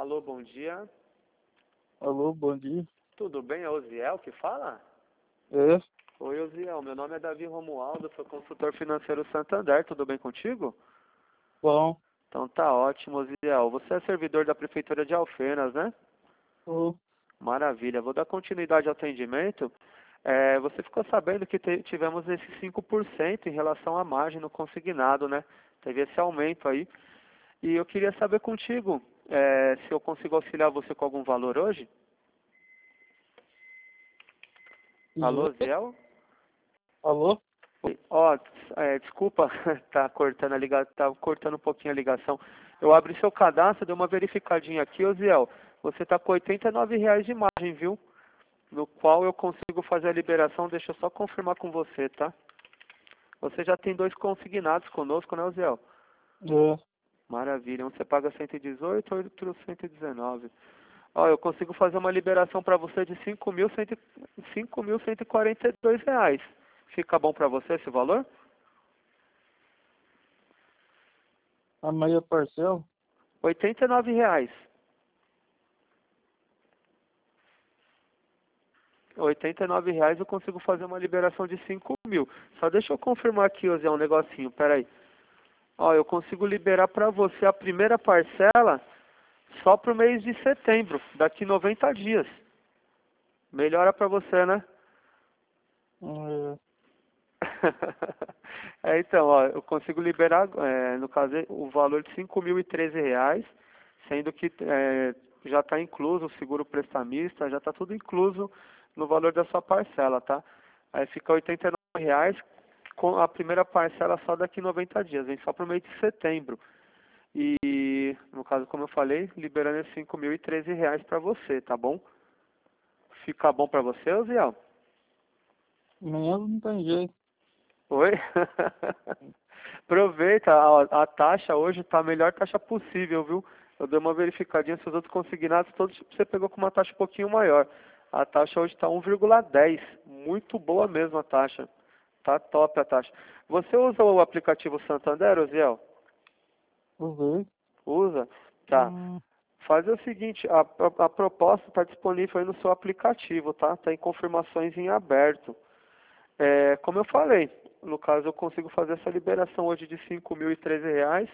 Alô, bom dia. Alô, bom dia. Tudo bem? É o Oziel que fala? É, Oi, Oziel. Meu nome é Davi Romualdo, sou consultor financeiro Santander. Tudo bem contigo? bom. Então tá ótimo, Oziel. Você é servidor da Prefeitura de Alfenas, né? Ô, Maravilha. Vou dar continuidade ao atendimento. Você ficou sabendo que tivemos esse 5% em relação à margem no consignado, né? Teve esse aumento aí. E eu queria saber contigo, se eu consigo auxiliar você com algum valor hoje? Alô, e- Ziel? alô? Oi. Ó, desculpa, tá cortando tá cortando um pouquinho a ligação. Eu abri seu cadastro, dei uma verificadinha aqui, ô Ziel. Você tá com R$ 89 de margem, viu? No qual eu consigo fazer a liberação, deixa eu só confirmar com você, tá? Você já tem 2 consignados conosco, né, Ziel? É, Maravilha. Um você paga 118, outro 119. Ó, eu consigo fazer uma liberação para você de R$ 5.142. Fica bom para você esse valor? a meia parcela? R$ 89. R$ 89 eu consigo fazer uma liberação de 5.000. Só deixa eu confirmar aqui, Zé, um negocinho. Pera aí. Ó, eu consigo liberar para você a primeira parcela só pro mês de setembro, daqui 90 dias. Melhora para você, né? É, Então, ó, eu consigo liberar, no caso, o valor de R$ 5.013, sendo que já está incluso o seguro prestamista, já está tudo incluso no valor da sua parcela, tá? Aí fica R$ 89, com a primeira parcela só daqui 90 dias, vem só para o mês de setembro. E, no caso, como eu falei, liberando esses R$ 5.013 para você, tá bom? Fica bom para você, Oziel? menos não tem jeito. Oi? Aproveita, a taxa hoje está a melhor taxa possível, viu? Eu dei uma verificadinha, seus outros consignados, todos você pegou com uma taxa um pouquinho maior. A taxa hoje está 1,10. Muito boa mesmo a taxa. Tá top a taxa. Você usa o aplicativo Santander, Oziel? Usei. Usa? Tá. Hum, Faz o seguinte, a proposta está disponível aí no seu aplicativo, tá? Tem confirmações em aberto. Como eu falei, no caso eu consigo fazer essa liberação hoje de R$ 5.013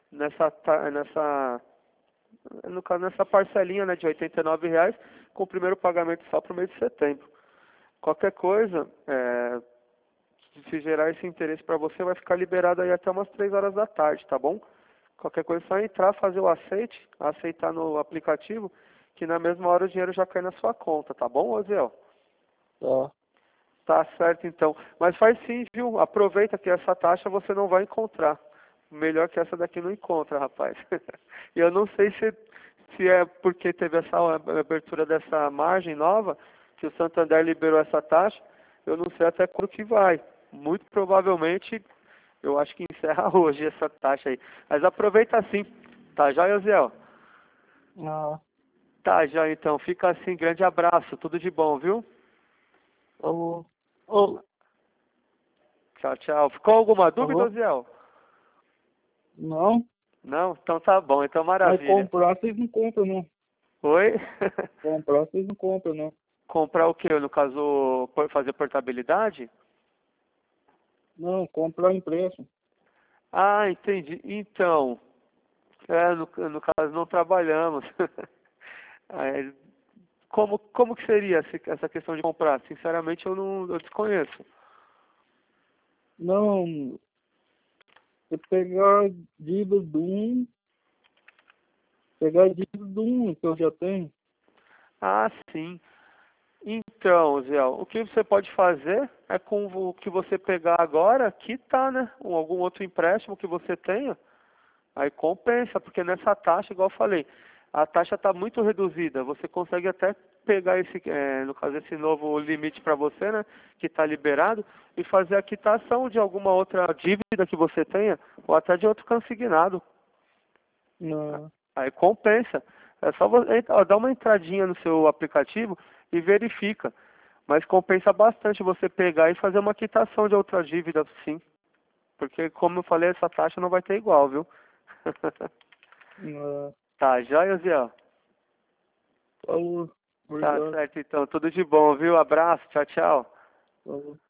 no caso nessa parcelinha, né, de R$ 89, com o primeiro pagamento só para o mês de setembro. Qualquer coisa, se gerar esse interesse para você, vai ficar liberado aí até umas 3 horas da tarde, tá bom? Qualquer coisa é só entrar, fazer o aceitar no aplicativo, que na mesma hora o dinheiro já cai na sua conta, tá bom, Oziel? tá. Tá certo então. Mas faz sim, viu? Aproveita que essa taxa você não vai encontrar. Melhor que essa daqui não encontra, rapaz. E eu não sei se é porque teve essa abertura dessa margem nova, que o Santander liberou essa taxa. Eu não sei até quando que vai. Muito provavelmente, eu acho que encerra hoje essa taxa aí. Mas aproveita sim. Tá já, Eusel? Ah, Tá já então. Fica assim. Grande abraço. Tudo de bom, viu? alô? Ô, Tchau, tchau. Ficou alguma dúvida, alô? Eusel? Não, Não? Então tá bom, então mas maravilha. comprar vocês não compram, não. Oi? Comprar vocês não compram, não. Comprar o que? No caso, fazer portabilidade? Não, comprar impresso. Ah, entendi. Então, no caso não trabalhamos. Aí, como que seria essa questão de comprar? Sinceramente eu desconheço. Não, você pegar dívida do um, pegar a dívida do um que eu já tenho. Ah, sim. Então, Zé, o que você pode fazer é com o que você pegar agora, quitar, né? Ou algum outro empréstimo que você tenha. Aí compensa, porque nessa taxa, igual eu falei, a taxa está muito reduzida. Você consegue até pegar no caso, esse novo limite para você, né, que está liberado, e fazer a quitação de alguma outra dívida que você tenha, ou até de outro consignado. Não, Aí compensa. É só você dar uma entradinha no seu aplicativo e verifica. Mas compensa bastante você pegar e fazer uma quitação de outra dívida, sim. Porque, como eu falei, essa taxa não vai ter igual, viu? não. Tá, joia, Zé? Falou. Tá Obrigado. certo, então. Tudo de bom, viu? Abraço. Tchau, tchau. Falou.